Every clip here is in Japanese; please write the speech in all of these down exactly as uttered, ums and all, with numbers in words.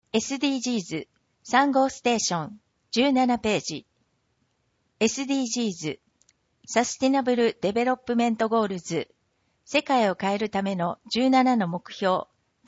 エスディージーズ さん号ステーションじゅうななページ エスディージーズ サスティナブルデベロップメントゴールズ世界を変えるためのじゅうななの目標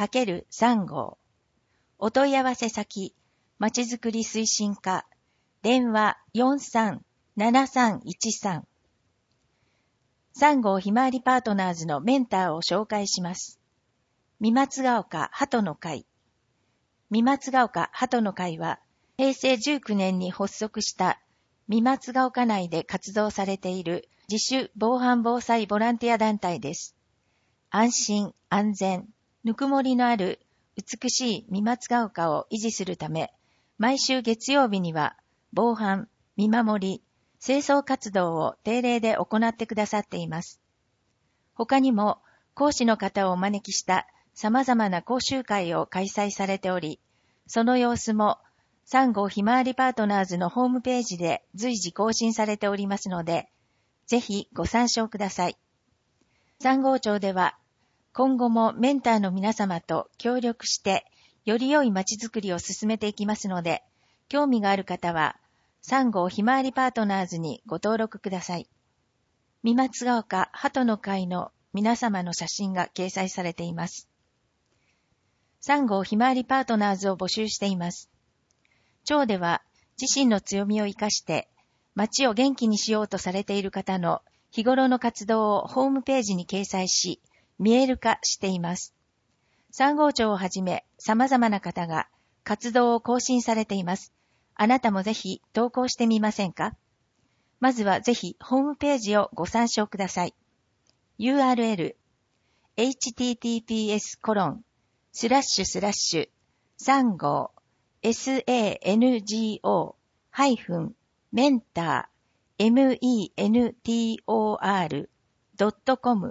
×さん 号お問い合わせ先まちづくり推進課電話 よんさんななさんいちさん さん号ひまわりパートナーズのメンターを紹介します。三松ヶ丘鳩の会三松ヶ丘鳩の会はへいせいじゅうきゅうねんに発足した三松ヶ丘内で活動されている自主防犯防災ボランティア団体です。安心、安全、ぬくもりのある美しい三松ヶ丘を維持するため、毎週月曜日には防犯、見守り、清掃活動を定例で行ってくださっています。他にも講師の方をお招きした様々な講習会を開催されており、その様子もさん号ひまわりパートナーズのホームページで随時更新されておりますので、ぜひご参照ください。さん号町では今後もメンターの皆様と協力してより良いまちづくりを進めていきますので、興味がある方はさん号ひまわりパートナーズにご登録ください。三松ヶ丘鳩の会の皆様の写真が掲載されています。さん号ひまわりパートナーズを募集しています。町では自身の強みを生かして町を元気にしようとされている方の日頃の活動をホームページに掲載し、見える化しています。さん号町をはじめ様々な方が活動を更新されています。あなたもぜひ投稿してみませんか？まずはぜひホームページをご参照ください。ユーアールエル エイチティーティーピーエス コロンスラッシュスラッシュさん号 エスエーエヌジーオー ハイフンメンター エムイーエヌティーオーアール ドットコム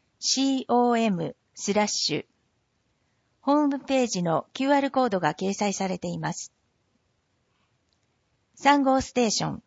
com スラッシュホームページの キューアール コードが掲載されています。さん号ステーション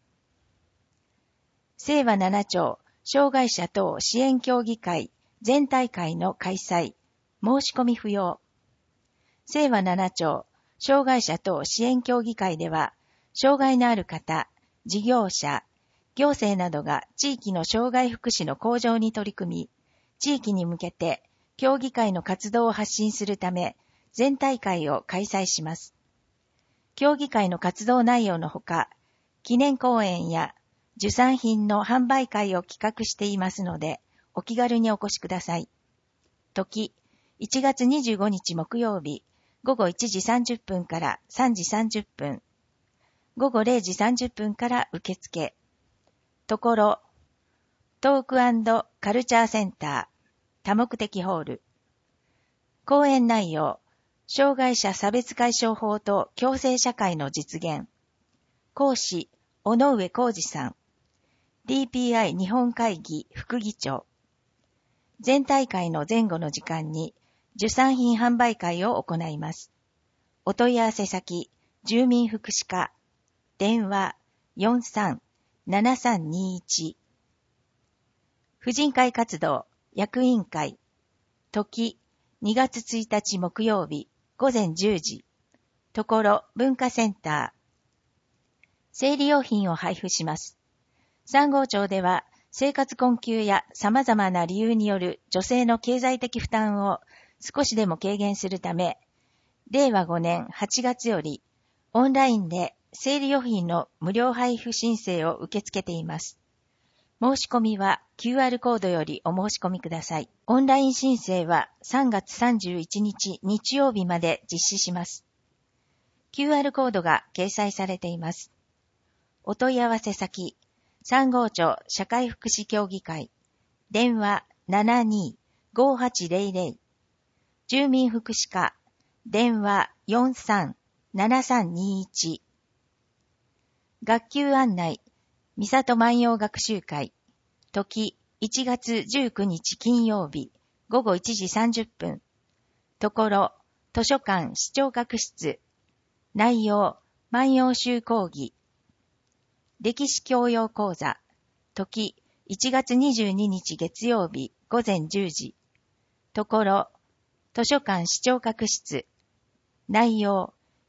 清和七町障害者等支援協議会全大会の開催申し込み不要。清和七町障害者等支援協議会では障害のある方、事業者、行政などが地域の障害福祉の向上に取り組み、地域に向けて協議会の活動を発信するため全大会を開催します。協議会の活動内容のほか、記念講演や受産品の販売会を企画していますので、お気軽にお越しください。時、いちがつにじゅうごにち木曜日、ごごいちじさんじゅっぷんからさんじさんじゅっぷん、ごごれいじさんじゅっぷんから受付。ところ、トーク&カルチャーセンター、多目的ホール。講演内容、障害者差別解消法と共生社会の実現。講師、尾上浩二さん。ディーピーアイ 日本会議副議長。全大会の前後の時間に受産品販売会を行います。お問い合わせ先、住民福祉課、電話 よんさんななさんにいち。婦人会活動役員会、時にがつついたち木曜日午前じゅうじ、ところ文化センター。生理用品を配布します。さん号町では生活困窮や様々な理由による女性の経済的負担を少しでも軽減するため、れいわごねんはちがつよりオンラインで生理用品の無料配布申請を受け付けています。申し込みは キューアール コードよりお申し込みください。オンライン申請はさんがつさんじゅういちにち日曜日まで実施します。キューアール コードが掲載されています。お問い合わせ先、さん号町社会福祉協議会、電話 ななにーごはちぜろぜろ、住民福祉課、電話 よんさんななさんにいち。学級案内、三郷万葉学習会、時いちがつじゅうくにち金曜日、ごごいちじさんじゅっぷん、ところ、図書館視聴覚室、内容、万葉集講義、歴史教養講座、時いちがつにじゅうににち月曜日午前じゅうじ、ところ、図書館視聴覚室、内容、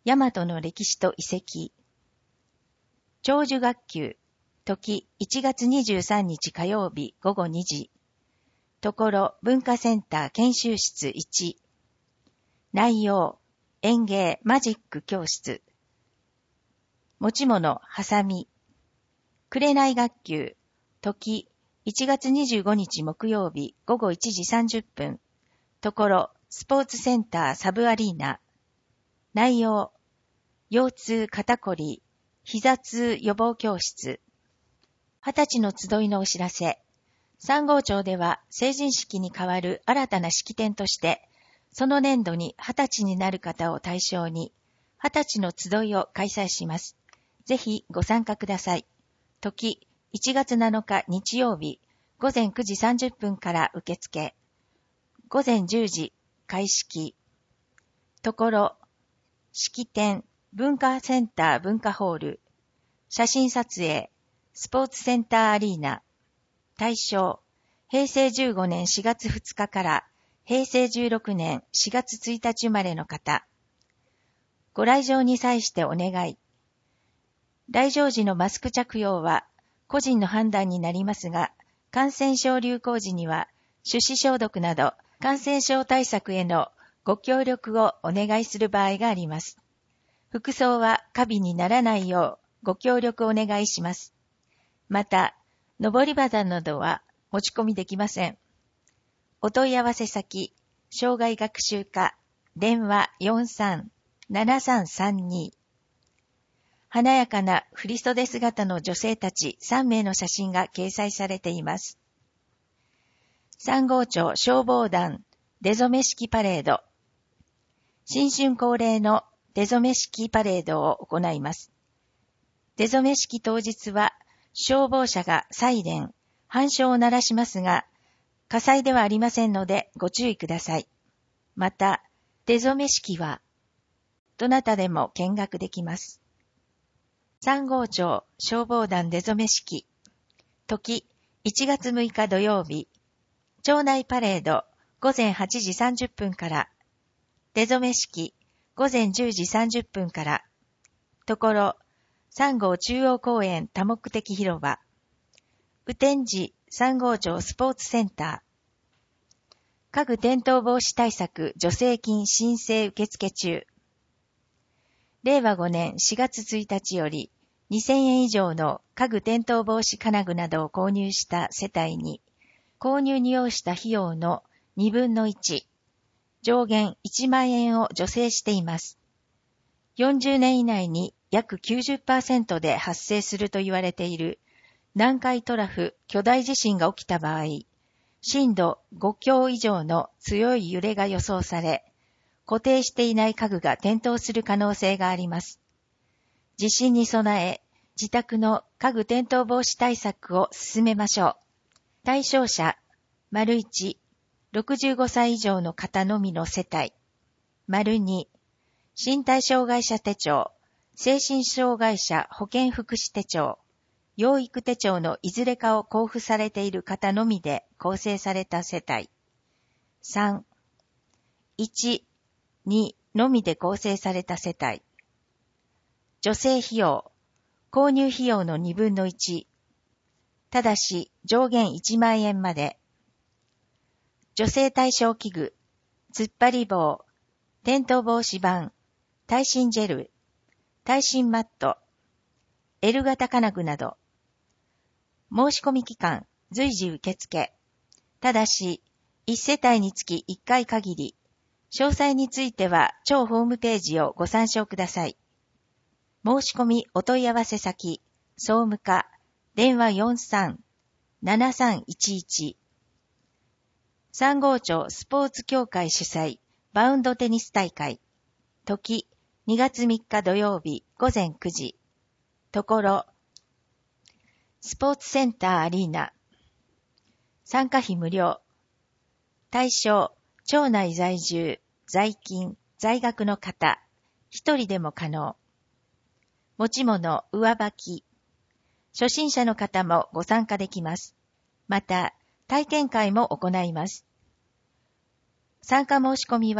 大和の歴史と遺跡。長寿学級、時いちがつにじゅうさんにち火曜日ごごにじ。ところ文化センター研修室いち。内容、園芸マジック教室。持ち物、ハサミ。紅学級、時いちがつにじゅうごにち木曜日ごごいちじさんじゅっぷん。ところスポーツセンターサブアリーナ。内容、腰痛肩こり、膝痛予防教室。二十歳の集いのお知らせ。三号町では成人式に代わる新たな式典として、その年度に二十歳になる方を対象に、二十歳の集いを開催します。ぜひご参加ください。時、いちがつなのか日曜日、ごぜんくじさんじゅっぷんから受付。ごぜんじゅうじ、開式。ところ、式典、文化センター文化ホール。写真撮影、スポーツセンターアリーナ。対象、へいせいじゅうごねんしがつふつかからへいせいじゅうろくねんしがつついたち生まれの方。ご来場に際してお願い。来場時のマスク着用は個人の判断になりますが、感染症流行時には手指消毒など感染症対策へのご協力をお願いする場合があります。服装は過敏にならないようご協力お願いします。また、登り旗などは持ち込みできません。お問い合わせ先、障害学習課、電話 よんさんななさんさんに。華やかな振袖姿の女性たちさんめいの写真が掲載されています。三号町消防団出初め式パレード。新春恒例の出初め式パレードを行います。出初め式当日は消防車がサイレン、半鐘を鳴らしますが、火災ではありませんのでご注意ください。また、出初め式はどなたでも見学できます。三号町消防団出初め式。時いちがつむいか土曜日。町内パレードごぜんはちじさんじゅっぷんから。出初め式ごぜんじゅうじさんじゅっぷんから。ところ、三号中央公園多目的広場。雨天時三号町スポーツセンター。家具転倒防止対策助成金申請受付中。れいわごねんしがつついたちよりにせんえん以上の家具転倒防止金具などを購入した世帯に、購入に要した費用のにぶんのいち、上限いちまんえんを助成しています。よんじゅうねん以内に約 きゅうじゅっパーセント で発生すると言われている南海トラフ巨大地震が起きた場合、震度ごきょう以上の強い揺れが予想され、固定していない家具が転倒する可能性があります。地震に備え、自宅の家具転倒防止対策を進めましょう。対象者、丸いち、ろくじゅうごさい以上の方のみの世帯。丸に、身体障害者手帳、精神障害者保健福祉手帳、養育手帳のいずれかを交付されている方のみで構成された世帯。さん、いち、にのみで構成された世帯。助成費用、購入費用のにぶんのいち。ただし上限いちまんえんまで。助成対象器具、突っ張り棒、転倒防止板、耐震ジェル、耐震マット、L 型金具など。申し込み期間、随時受付。ただし、いち世帯につきいっかい限り。詳細については、町ホームページをご参照ください。申し込みお問い合わせ先、総務課、電話 よんさんななさんいちいち。三号町スポーツ協会主催、バウンドテニス大会。時、にがつみっか土曜日、ごぜんくじ。ところ、スポーツセンターアリーナ。参加費無料。対象、町内在住、在勤、在学の方、一人でも可能。持ち物、上履き。初心者の方もご参加できます。また、体験会も行います。参加申し込みは、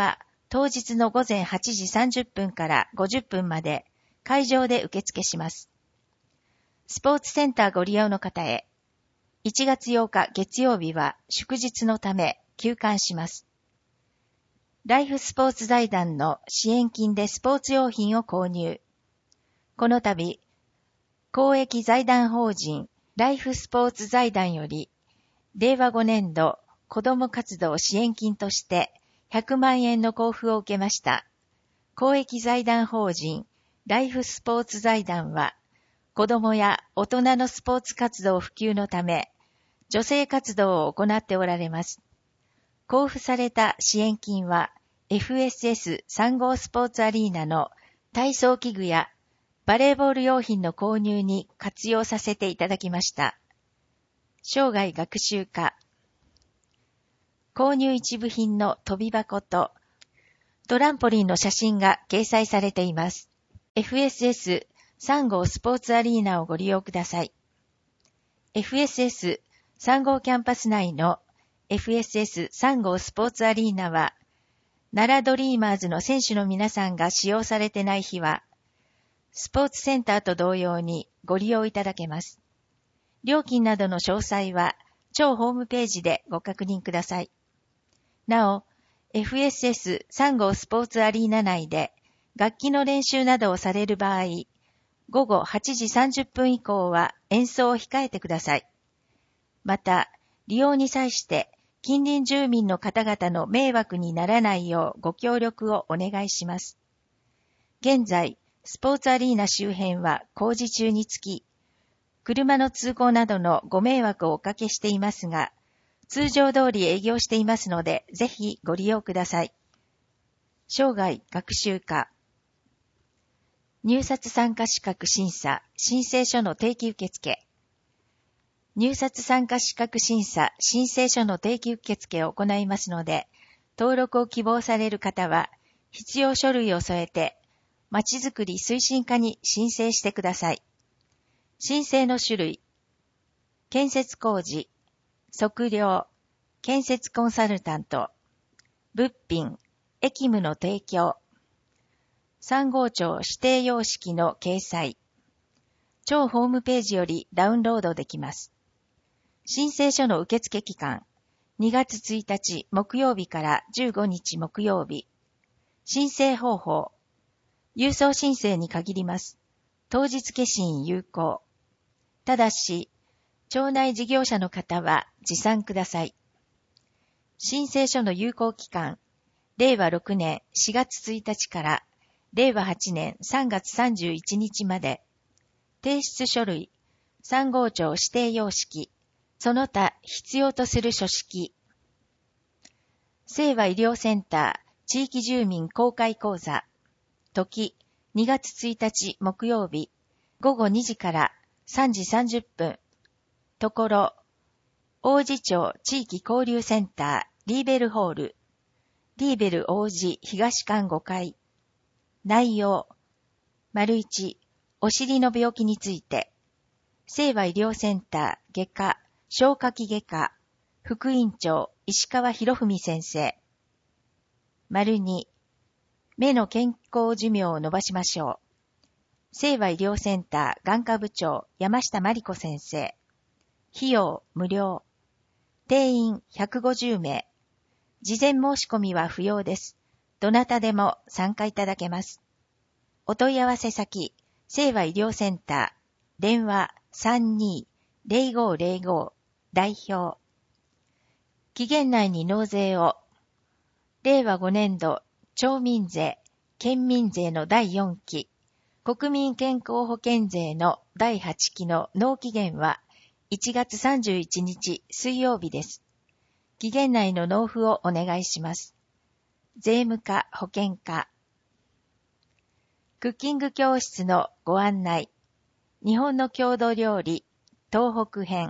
当日の午前はちじさんじゅっぷんからごじゅっぷんまで会場で受付します。スポーツセンターご利用の方へ、いちがつようか月曜日は祝日のため休館します。ライフスポーツ財団の支援金でスポーツ用品を購入。この度、公益財団法人ライフスポーツ財団より、れいわごねんど子ども活動支援金としてひゃくまんえんの交付を受けました。公益財団法人ライフスポーツ財団は、子どもや大人のスポーツ活動普及のため、助成活動を行っておられます。交付された支援金は エフエスエスさん 号スポーツアリーナの体操器具やバレーボール用品の購入に活用させていただきました。生涯学習課。購入一部品の飛び箱とトランポリンの写真が掲載されています。エフエスエスさん 号スポーツアリーナをご利用ください。エフエスエスさん 号キャンパス内の エフエスエスさん 号スポーツアリーナは、奈良ドリーマーズの選手の皆さんが使用されてない日は、スポーツセンターと同様にご利用いただけます。料金などの詳細は、超ホームページでご確認ください。なお、エフエスエスさん 号スポーツアリーナ内で楽器の練習などをされる場合、ごごはちじさんじゅっぷん以降は演奏を控えてください。また、利用に際して近隣住民の方々の迷惑にならないようご協力をお願いします。現在、スポーツアリーナ周辺は工事中につき、車の通行などのご迷惑をおかけしていますが、通常通り営業していますので、ぜひご利用ください。生涯学習課。入札参加資格審査、申請書の定期受付。入札参加資格審査、申請書の定期受付を行いますので、登録を希望される方は、必要書類を添えて、まちづくり推進課に申請してください。申請の種類、建設工事、測量、建設コンサルタント、物品、役務の提供、さん号帳指定様式の掲載、超ホームページよりダウンロードできます。申請書の受付期間、にがつついたち木曜日からじゅうごにち木曜日。申請方法、郵送申請に限ります。当日消印有効。ただし、町内事業者の方は持参ください。申請書の有効期間、れいわろくねんしがつついたちかられいわはちねんさんがつさんじゅういちにちまで。提出書類、さん号帳指定様式、その他必要とする書式。清和医療センター地域住民公開講座。時、にがつついたち木曜日、ごごにじからさんじさんじゅっぷん。ところ、王子町地域交流センターリーベルホール。リーベル王子東館ごかい。内容、丸一、お尻の病気について。清和医療センター外科、消化器外科、副院長石川博文先生。丸二、目の健康寿命を伸ばしましょう。清和医療センター眼科部長山下真理子先生。費用無料。定員ひゃくごじゅうめい。事前申し込みは不要です。どなたでも参加いただけます。お問い合わせ先、清和医療センター、電話 さんにーぜろごぜろご 代表。期限内に納税を、れいわごねんど町民税、県民税のだいよんき、国民健康保険税のだいはちきの納期限はいちがつさんじゅういちにち水曜日です。期限内の納付をお願いします。税務課、保険課。クッキング教室のご案内。日本の郷土料理、東北編。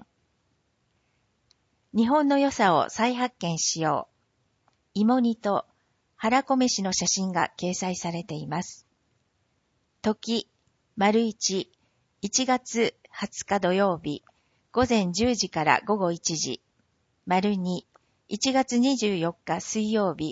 日本の良さを再発見しよう。芋煮と腹こ飯の写真が掲載されています。時、丸一、いちがつはつか土曜日、ごぜんじゅうじからごごいちじ。丸二、いちがつにじゅうよっか水曜日、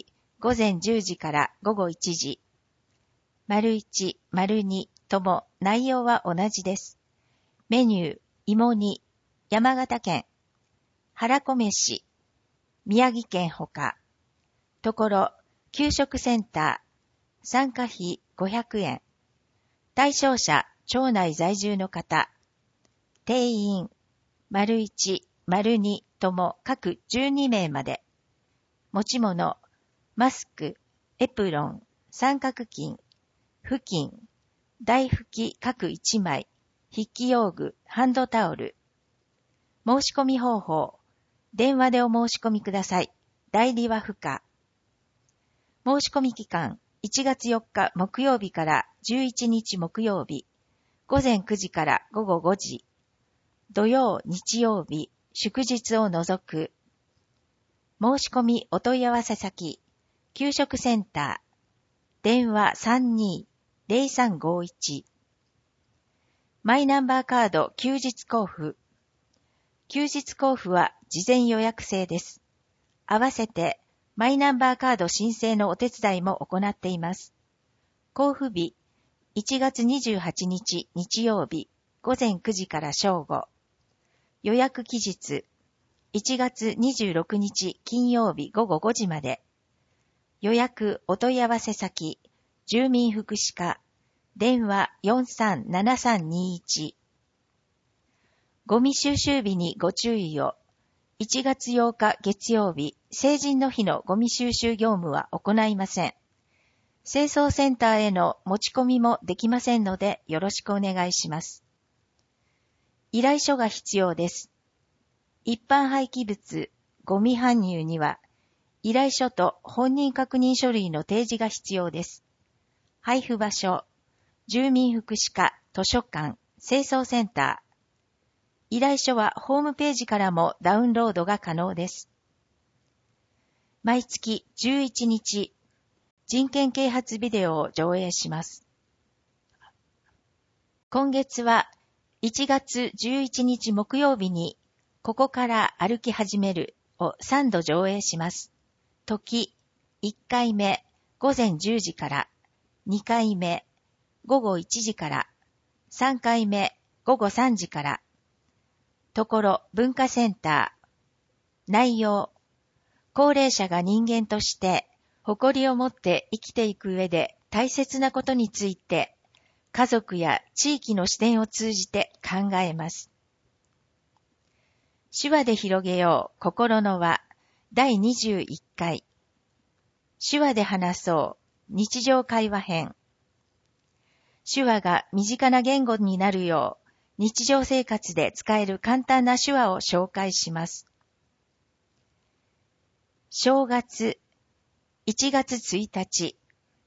午前じゅうじから午後いちじ。丸いち、丸にとも内容は同じです。メニュー、芋煮、山形県、はらこ飯、宮城県ほか。ところ、給食センター、参加費ごひゃくえん。対象者、町内在住の方。定員、丸いち、丸にとも各じゅうにめいまで。持ち物、マスク、エプロン、三角巾、布巾、台拭き各いちまい、筆記用具、ハンドタオル。申し込み方法、電話でお申し込みください。代理は不可。申し込み期間、いちがつよっか木曜日からじゅういちにち木曜日、午前くじから午後ごじ、土曜、日曜日、祝日を除く。申し込みお問い合わせ先、給食センター、電話 さんにーぜろさんごいち。マイナンバーカード休日交付。休日交付は事前予約制です。合わせて、マイナンバーカード申請のお手伝いも行っています。交付日、いちがつにじゅうはちにち日曜日、午前くじから正午。予約期日、いちがつにじゅうろくにち金曜日午後ごじまで。予約お問い合わせ先、住民福祉課、電話 よんさんななさんにいち。ゴミ収集日にご注意を。いちがつようか月曜日、成人の日のゴミ収集業務は行いません。清掃センターへの持ち込みもできませんのでよろしくお願いします。依頼書が必要です。一般廃棄物、ゴミ搬入には、依頼書と本人確認書類の提示が必要です。配布場所、住民福祉課、図書館、清掃センター。依頼書はホームページからもダウンロードが可能です。毎月じゅういちにち、人権啓発ビデオを上映します。今月はいちがつじゅういちにち木曜日に、ここから歩き始めるをさんど上映します。時、いっかいめ、午前じゅうじから、にかいめ、午後いちじから、さんかいめ、午後さんじから。ところ、文化センター。内容。高齢者が人間として誇りを持って生きていく上で大切なことについて家族や地域の視点を通じて考えます。手話で広げよう心の輪だいにじゅういっかい。手話で話そう日常会話編。手話が身近な言語になるよう日常生活で使える簡単な手話を紹介します。正月、いちがつついたち。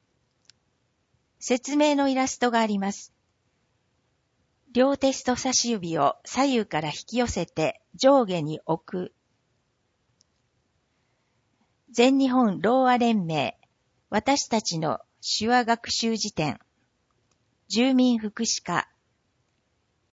説明のイラストがあります。両手人差し指を左右から引き寄せて上下に置く。全日本ろうあ連盟、私たちの手話学習辞典。住民福祉課、